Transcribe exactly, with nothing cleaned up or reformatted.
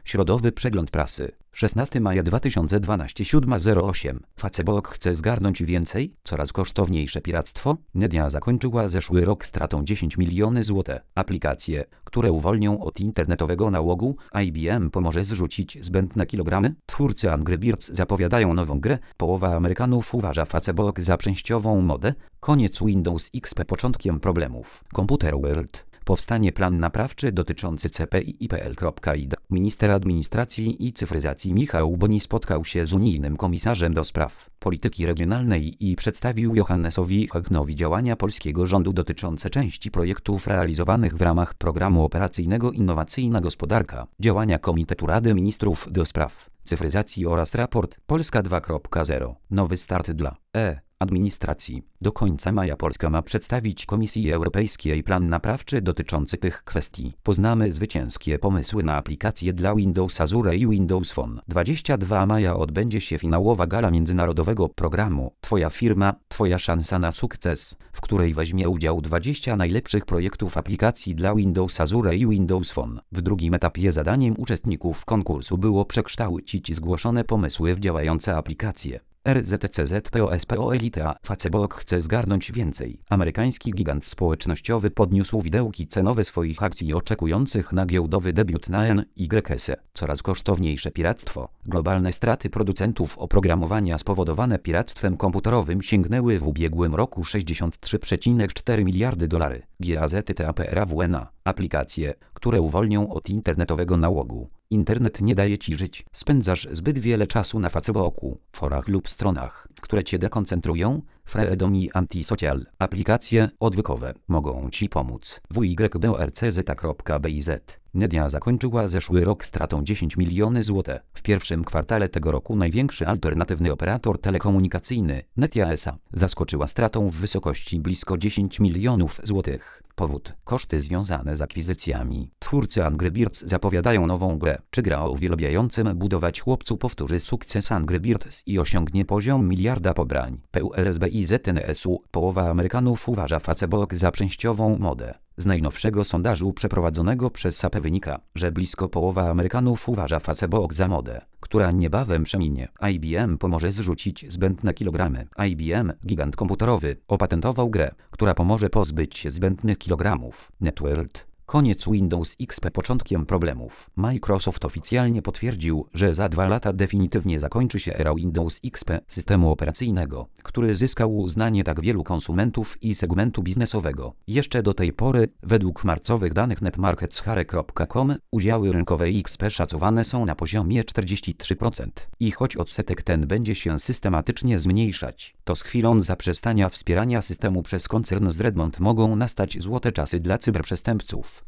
Środowy przegląd prasy. szesnastego maja dwa tysiące dwunastego, siódma zero osiem. Facebook chce zgarnąć więcej? Coraz kosztowniejsze piractwo? Nedia zakończyła zeszły rok stratą dziesięć milionów złotych. Aplikacje, które uwolnią od internetowego nałogu, I B M pomoże zrzucić zbędne kilogramy. Twórcy Angry Birds zapowiadają nową grę. Połowa Amerykanów uważa Facebook za częściową modę. Koniec Windows X P początkiem problemów. Computer World. Powstanie plan naprawczy dotyczący C P I P L kropka I D. Minister Administracji i Cyfryzacji Michał Boni spotkał się z unijnym komisarzem do spraw polityki regionalnej i przedstawił Johannesowi Hahnowi działania polskiego rządu dotyczące części projektów realizowanych w ramach programu operacyjnego Innowacyjna Gospodarka, działania Komitetu Rady Ministrów do spraw cyfryzacji oraz raport Polska dwa kropka zero. Nowy start dla E. Administracji. Do końca maja Polska ma przedstawić Komisji Europejskiej plan naprawczy dotyczący tych kwestii. Poznamy zwycięskie pomysły na aplikacje dla Windows Azure i Windows Phone. dwudziestego drugiego maja odbędzie się finałowa gala międzynarodowego programu Twoja firma, Twoja szansa na sukces, w której weźmie udział dwadzieścia najlepszych projektów aplikacji dla Windows Azure i Windows Phone. W drugim etapie zadaniem uczestników konkursu było przekształcić zgłoszone pomysły w działające aplikacje. R Z C Z P O S P O Elita. Facebook chce zgarnąć więcej. Amerykański gigant społecznościowy podniósł widełki cenowe swoich akcji oczekujących na giełdowy debiut na N Y S E. Coraz kosztowniejsze piractwo. Globalne straty producentów oprogramowania spowodowane piractwem komputerowym sięgnęły w ubiegłym roku sześćdziesiąt trzy przecinek cztery miliardy dolarów. GAZTAPERAWNA. Aplikacje, które uwolnią od internetowego nałogu. Internet nie daje ci żyć. Spędzasz zbyt wiele czasu na Facebooku, forach lub stronach, które cię dekoncentrują. Freedom i Antisocial. Aplikacje odwykowe mogą ci pomóc. W Y B O R C Z kropka B I Z. Nedia zakończyła zeszły rok stratą dziesięć milionów złotych. W pierwszym kwartale tego roku największy alternatywny operator telekomunikacyjny, Netia S A, zaskoczyła stratą w wysokości blisko dziesięć milionów złotych. Powód: koszty związane z akwizycjami. Twórcy Angry Birds zapowiadają nową grę. Czy gra o uwielbiającym budować chłopcu powtórzy sukces Angry Birds i osiągnie poziom miliarda pobrań? P U L S B I Z N S U. Połowa Amerykanów uważa Facebook za częściową modę. Z najnowszego sondażu przeprowadzonego przez S A P wynika, że blisko połowa Amerykanów uważa Facebook za modę, która niebawem przeminie. I B M pomoże zrzucić zbędne kilogramy. I B M, gigant komputerowy, opatentował grę, która pomoże pozbyć się zbędnych kilogramów. Networld. Koniec Windows X P początkiem problemów. Microsoft oficjalnie potwierdził, że za dwa lata definitywnie zakończy się era Windows X P, systemu operacyjnego, który zyskał uznanie tak wielu konsumentów i segmentu biznesowego. Jeszcze do tej pory, według marcowych danych netmarketshare kropka com, udziały rynkowe X P szacowane są na poziomie czterdzieści trzy procent. I choć odsetek ten będzie się systematycznie zmniejszać, to z chwilą zaprzestania wspierania systemu przez koncern z Redmond mogą nastać złote czasy dla cyberprzestępców.